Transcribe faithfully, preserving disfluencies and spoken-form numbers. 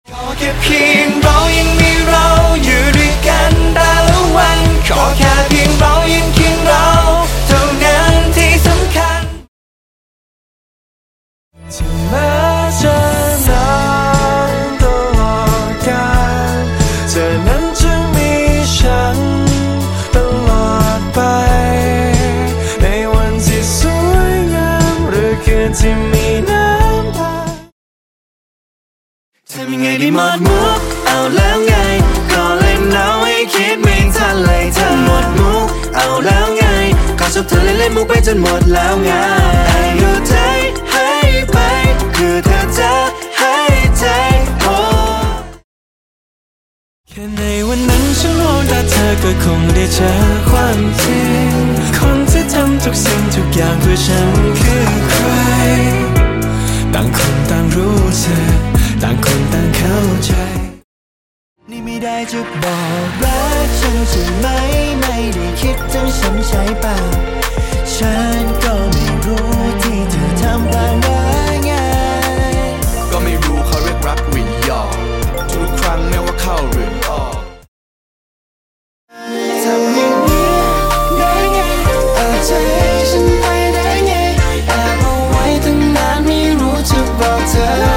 ขอแค่เพียงเรายังมีเราอยู่ด้วยกันแต่ละวันขอแค่เพียงเรายังเคียงเราเท่านั้นที่สำคัญถึงแม้จะนานตลอดกาลเธอนั้นจะมีฉันตลอดไปในวันที่สวยงามหรือคืนที่มีน้ำตาทำยังไงดีหมดมุกเอาแล้วไงก็เล่นเอาให้คิดไม่ทันเลยเธอหมดมุกเอาแล้วไงก็ชอบเธอเล่นเล่นมุกไปจนหมดแล้วไงอายุใจให้ไปคือเธอจะให้ใจโอ้แค่ในวันนั้นฉันมองตาเธอก็คงได้เจอความจริงคนที่ทำทุกสิ่งทุกอย่างเพื่อฉันคือใครต่างคนต่างรู้สึกต่างคนต่างเข้าใจนี่ไม่ได้จะบอกรักฉันใช่ไหมไม่ได้คิดถึงฉันใช่เปล่าฉันก็ไม่รู้ที่เธอทำผ่านว่าไงก็ไม่รู้เขาเรียกรักหรือหยอกทุกครั้งแม้ว่าเข้าหรือออกทำอย่างนี้ได้ไงเอาใจฉันไปได้ไงแอบเอาไว้ตั้งนานไม่รู้จะบอกเธอ